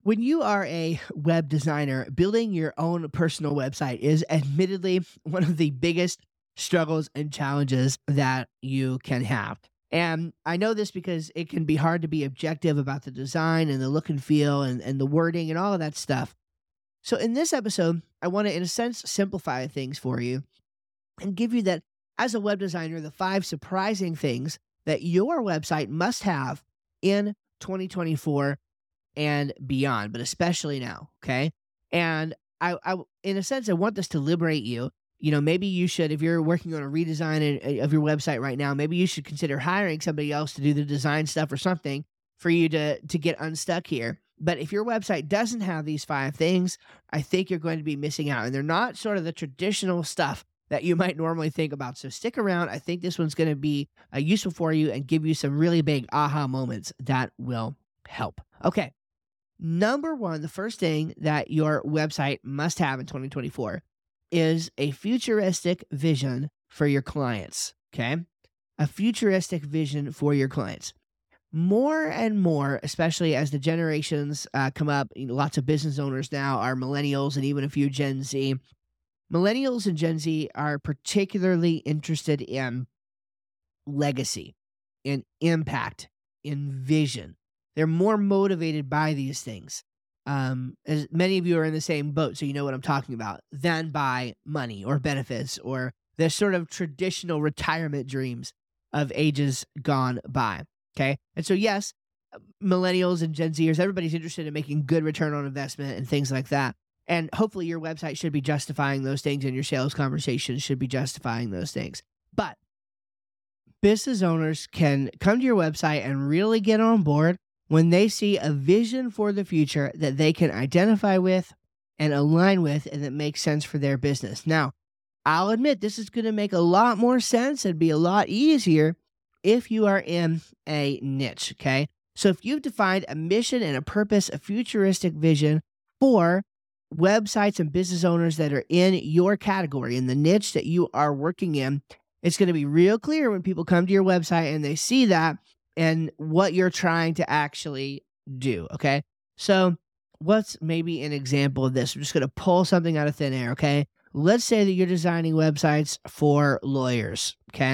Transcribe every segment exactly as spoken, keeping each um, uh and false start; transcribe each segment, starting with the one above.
When you are a web designer, building your own personal website is admittedly one of the biggest struggles and challenges that you can have. And I know this because it can be hard to be objective about the design and the look and feel and, and the wording and all of that stuff. So, in this episode, I want to, in a sense, simplify things for you and give you that as a web designer, the five surprising things that your website must have in twenty twenty-four and beyond, but especially now. Okay. And I, I, in a sense, I want this to liberate you. You know, maybe you should, if you're working on a redesign of your website right now, maybe you should consider hiring somebody else to do the design stuff or something for you to, to get unstuck here. But if your website doesn't have these five things, I think you're going to be missing out. And they're not sort of the traditional stuff that you might normally think about. So stick around. I think this one's going to be uh, useful for you and give you some really big aha moments that will help. Okay. Number one, the first thing that your website must have in twenty twenty-four is a futuristic vision for your clients, okay? A futuristic vision for your clients. More and more, especially as the generations uh, come up, you know, lots of business owners now are millennials and even a few Gen Z. Millennials and Gen Z are particularly interested in legacy, in impact, in vision. They're more motivated by these things. Um, as many of you are in the same boat, so you know what I'm talking about, than by money or benefits or the sort of traditional retirement dreams of ages gone by. Okay. And so, yes, millennials and Gen Zers, everybody's interested in making good return on investment and things like that. And hopefully your website should be justifying those things and your sales conversations should be justifying those things. But business owners can come to your website and really get on board when they see a vision for the future that they can identify with and align with and that makes sense for their business. Now, I'll admit this is going to make a lot more sense and be a lot easier if you are in a niche, okay? So if you've defined a mission and a purpose, a futuristic vision for websites and business owners that are in your category, in the niche that you are working in, it's going to be real clear when people come to your website and they see that and what you're trying to actually do, okay? So what's maybe an example of this? I'm just going to pull something out of thin air, okay? Let's say that you're designing websites for lawyers, okay?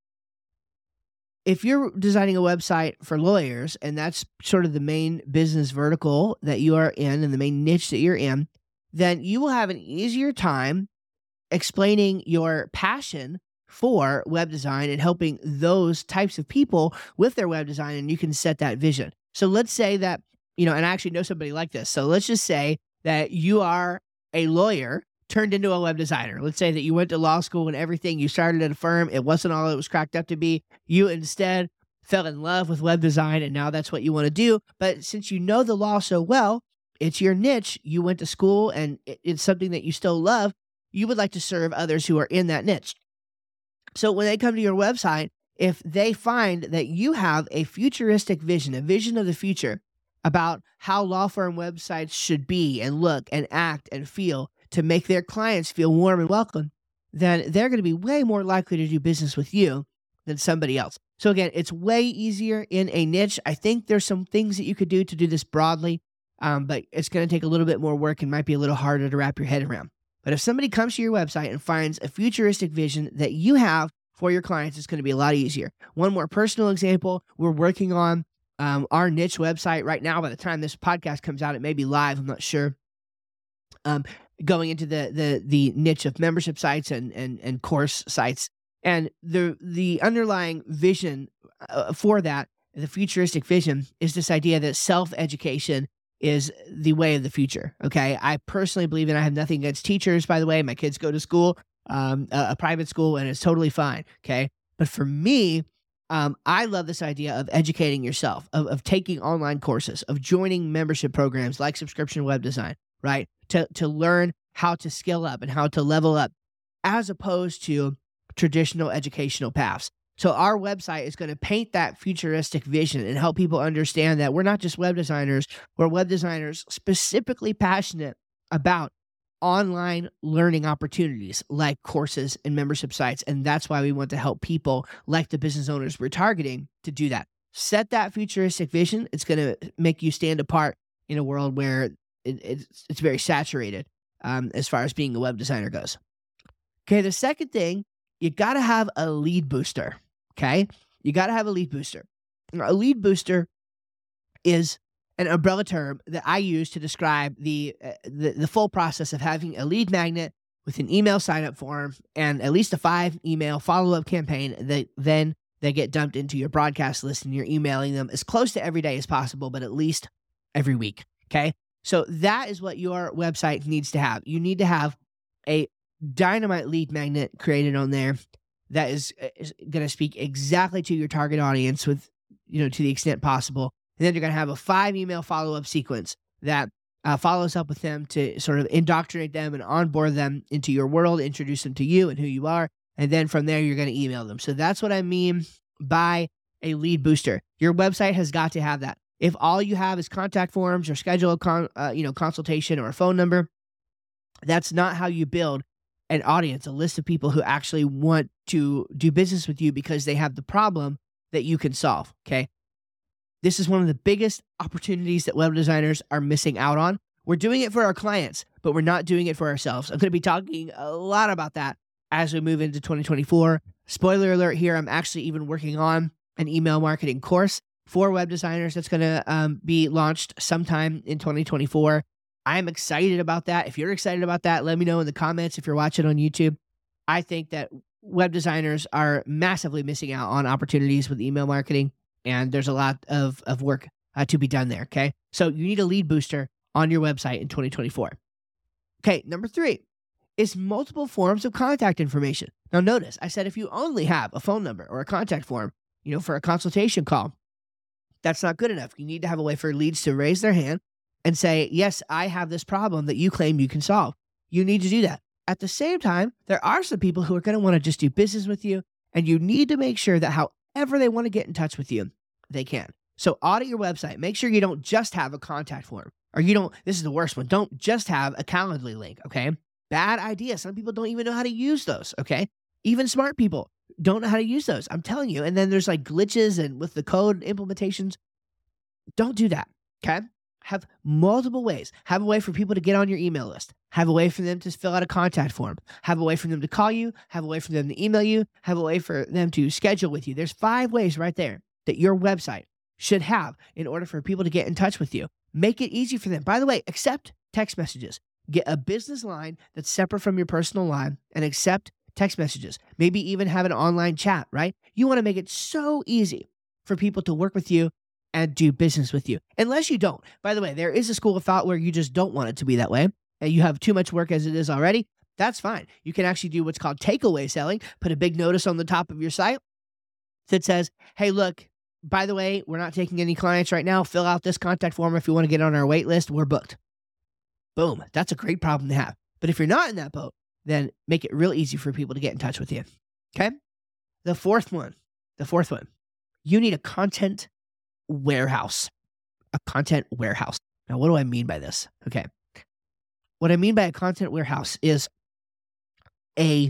If you're designing a website for lawyers, and that's sort of the main business vertical that you are in and the main niche that you're in, then you will have an easier time explaining your passion for web design and helping those types of people with their web design, and you can set that vision. So let's say that, you know, and I actually know somebody like this. So let's just say that you are a lawyer turned into a web designer. Let's say that you went to law school and everything, you started at a firm, it wasn't all it was cracked up to be. You instead fell in love with web design and now that's what you want to do. But since you know the law so well, it's your niche, you went to school and it's something that you still love, you would like to serve others who are in that niche. So when they come to your website, if they find that you have a futuristic vision, a vision of the future about how law firm websites should be and look and act and feel to make their clients feel warm and welcome, then they're going to be way more likely to do business with you than somebody else. So again, it's way easier in a niche. I think there's some things that you could do to do this broadly, um, but it's going to take a little bit more work and might be a little harder to wrap your head around. But if somebody comes to your website and finds a futuristic vision that you have for your clients, it's going to be a lot easier. One more personal example, we're working on um, our niche website right now. By the time this podcast comes out, it may be live, I'm not sure. Um, going into the the the niche of membership sites and and and course sites. And the the underlying vision uh, for that, the futuristic vision, is this idea that self-education is the way of the future, okay? I personally believe, and I have nothing against teachers, by the way. My kids go to school, um, a, a private school, and it's totally fine, okay? But for me, um, I love this idea of educating yourself, of, of taking online courses, of joining membership programs like Subscription Web Design, right? To, to learn how to skill up and how to level up, as opposed to traditional educational paths. So our website is going to paint that futuristic vision and help people understand that we're not just web designers, we're web designers specifically passionate about online learning opportunities like courses and membership sites. And that's why we want to help people like the business owners we're targeting to do that. Set that futuristic vision. It's going to make you stand apart in a world where it, it's, it's very saturated um, as far as being a web designer goes. Okay, the second thing, you got to have a lead booster, okay? You got to have a lead booster. Now, a lead booster is an umbrella term that I use to describe the, uh, the the full process of having a lead magnet with an email sign-up form and at least a five email follow-up campaign that then they get dumped into your broadcast list and you're emailing them as close to every day as possible, but at least every week, okay? So that is what your website needs to have. You need to have a dynamite lead magnet created on there that is, is going to speak exactly to your target audience with, you know, to the extent possible. And then you're going to have a five email follow-up sequence that uh, follows up with them to sort of indoctrinate them and onboard them into your world, introduce them to you and who you are. And then from there, you're going to email them. So that's what I mean by a lead booster. Your website has got to have that. If all you have is contact forms or schedule a con, uh, you know, consultation or a phone number, that's not how you build an audience, a list of people who actually want to do business with you because they have the problem that you can solve, okay? This is one of the biggest opportunities that web designers are missing out on. We're doing it for our clients, but we're not doing it for ourselves. I'm going to be talking a lot about that as we move into twenty twenty-four. Spoiler alert here, I'm actually even working on an email marketing course for web designers that's going to um, be launched sometime in twenty twenty-four. I'm excited about that. If you're excited about that, let me know in the comments if you're watching on YouTube. I think that web designers are massively missing out on opportunities with email marketing, and there's a lot of, of work uh, to be done there, okay? So you need a lead booster on your website in twenty twenty-four. Okay, number three is multiple forms of contact information. Now notice, I said if you only have a phone number or a contact form, you know, for a consultation call, that's not good enough. You need to have a way for leads to raise their hand and say, yes, I have this problem that you claim you can solve. You need to do that. At the same time, there are some people who are going to want to just do business with you, and you need to make sure that however they want to get in touch with you, they can. So audit your website. Make sure you don't just have a contact form, or you don't, this is the worst one, don't just have a Calendly link, okay? Bad idea. Some people don't even know how to use those, okay? Even smart people don't know how to use those. I'm telling you. And then there's like glitches and with the code implementations. Don't do that, okay? Have multiple ways. Have a way for people to get on your email list. Have a way for them to fill out a contact form. Have a way for them to call you. Have a way for them to email you. Have a way for them to schedule with you. There's five ways right there that your website should have in order for people to get in touch with you. Make it easy for them. By the way, accept text messages. Get a business line that's separate from your personal line and accept text messages. Maybe even have an online chat, right? You want to make it so easy for people to work with you and do business with you. Unless you don't. By the way, there is a school of thought where you just don't want it to be that way, and you have too much work as it is already. That's fine. You can actually do what's called takeaway selling. Put a big notice on the top of your site that says, hey, look, by the way, we're not taking any clients right now. Fill out this contact form if you want to get on our wait list. We're booked. Boom. That's a great problem to have. But if you're not in that boat, then make it real easy for people to get in touch with you. Okay? The fourth one, the fourth one, you need a content warehouse. A content warehouse. Now, what do I mean by this? Okay. What I mean by a content warehouse is a,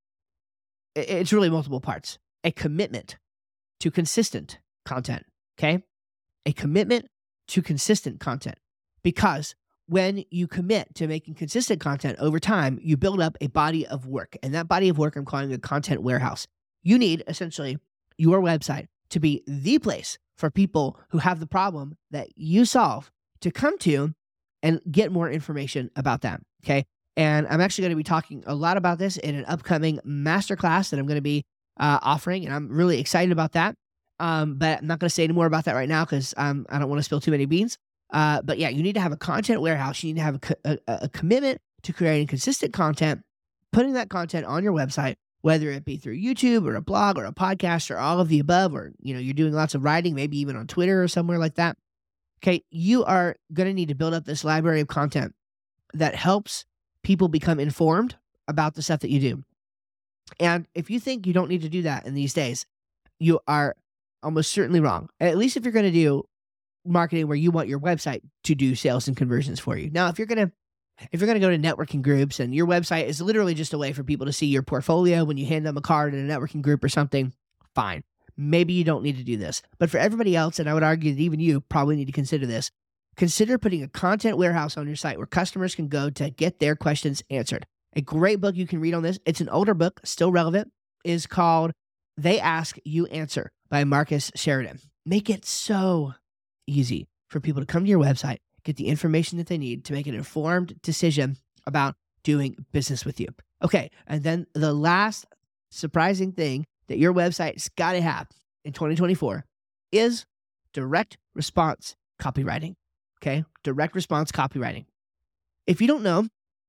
it's really multiple parts. A commitment to consistent content. Okay? A commitment to consistent content. Because when you commit to making consistent content over time, you build up a body of work. And that body of work I'm calling a content warehouse. You need essentially your website to be the place for people who have the problem that you solve to come to and get more information about that. Okay. And I'm actually going to be talking a lot about this in an upcoming masterclass that I'm going to be uh, offering. And I'm really excited about that. Um, but I'm not going to say any more about that right now because um, I don't want to spill too many beans. Uh, but yeah, you need to have a content warehouse. You need to have a, co- a, a commitment to creating consistent content, putting that content on your website, whether it be through YouTube or a blog or a podcast or all of the above, or, you know, you're doing lots of writing, maybe even on Twitter or somewhere like that. Okay. You are going to need to build up this library of content that helps people become informed about the stuff that you do. And if you think you don't need to do that in these days, you are almost certainly wrong. At least if you're going to do marketing where you want your website to do sales and conversions for you. Now, if you're going to if you're going to go to networking groups and your website is literally just a way for people to see your portfolio when you hand them a card in a networking group or something, fine. Maybe you don't need to do this. But for everybody else, and I would argue that even you probably need to consider this, Consider putting a content warehouse on your site where customers can go to get their questions answered. A great book you can read on this, it's an older book, still relevant, is called They Ask, You Answer by Marcus Sheridan. Make it so easy for people to come to your website, get the information that they need to make an informed decision about doing business with you. Okay, and then the last surprising thing that your website's got to have in twenty twenty-four is direct response copywriting. Okay, direct response copywriting. If you don't know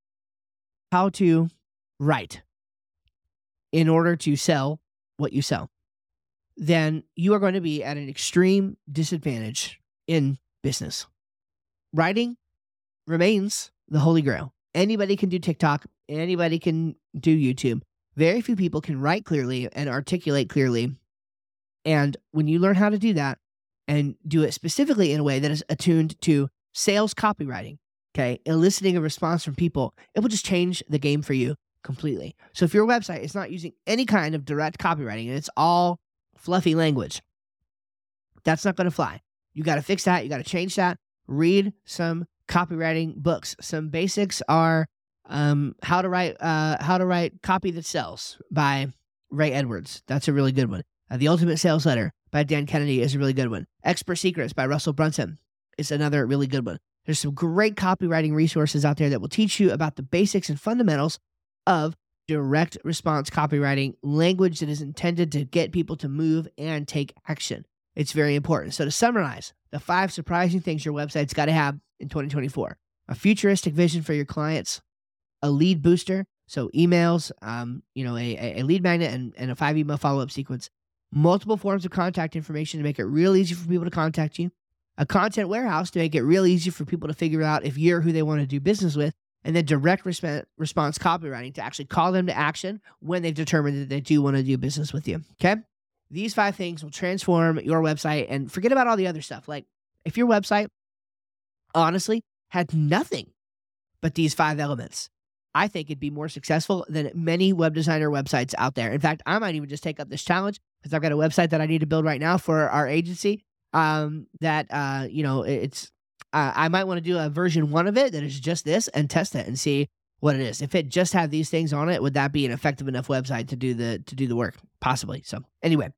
how to write in order to sell what you sell, then you are going to be at an extreme disadvantage in business. Writing remains the holy grail. Anybody can do TikTok. Anybody can do YouTube. Very few people can write clearly and articulate clearly. And when you learn how to do that and do it specifically in a way that is attuned to sales copywriting, okay, eliciting a response from people, it will just change the game for you completely. So if your website is not using any kind of direct copywriting and it's all fluffy language, that's not going to fly. You got to fix that. You got to change that. Read some copywriting books. Some basics are um, how to write uh, how to write copy that sells by Ray Edwards. That's a really good one. Uh, The Ultimate Sales Letter by Dan Kennedy is a really good one. Expert Secrets by Russell Brunson is another really good one. There's some great copywriting resources out there that will teach you about the basics and fundamentals of direct response copywriting, language that is intended to get people to move and take action. It's very important. So to summarize, the five surprising things your website's got to have in twenty twenty-four: a futuristic vision for your clients, a lead booster, so emails, um, you know, a, a lead magnet and, and a five email follow-up sequence, multiple forms of contact information to make it real easy for people to contact you, a content warehouse to make it real easy for people to figure out if you're who they want to do business with, and then direct resp- response copywriting to actually call them to action when they've determined that they do want to do business with you. Okay? These five things will transform your website, and forget about all the other stuff. Like if your website honestly had nothing but these five elements, I think it'd be more successful than many web designer websites out there. In fact, I might even just take up this challenge because I've got a website that I need to build right now for our agency. Um, that uh, you know, it's uh, I might want to do a version one of it that is just this and test it and see what it is. If it just had these things on it, would that be an effective enough website to do the to do the work? Possibly. So anyway,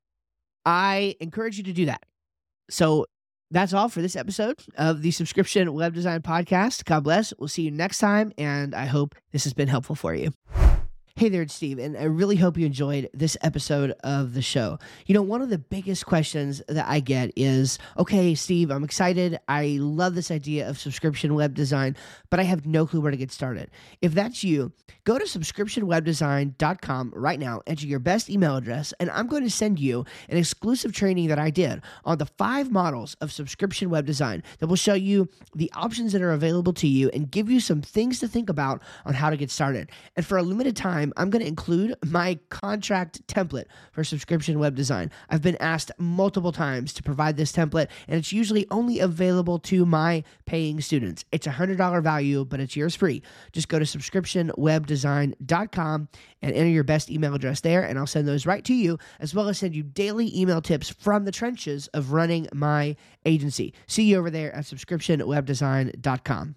I encourage you to do that. So that's all for this episode of the Subscription Web Design Podcast. God bless. We'll see you next time, and I hope this has been helpful for you. Hey there, it's Steve, and I really hope you enjoyed this episode of the show. You know, one of the biggest questions that I get is, okay, Steve, I'm excited. I love this idea of subscription web design, but I have no clue where to get started. If that's you, go to subscription web design dot com right now, enter your best email address, and I'm going to send you an exclusive training that I did on the five models of subscription web design that will show you the options that are available to you and give you some things to think about on how to get started. And for a limited time, I'm going to include my contract template for subscription web design. I've been asked multiple times to provide this template, and it's usually only available to my paying students. It's a one hundred dollars value, but it's yours free. Just go to subscription web design dot com and enter your best email address there, and I'll send those right to you, as well as send you daily email tips from the trenches of running my agency. See you over there at subscription web design dot com.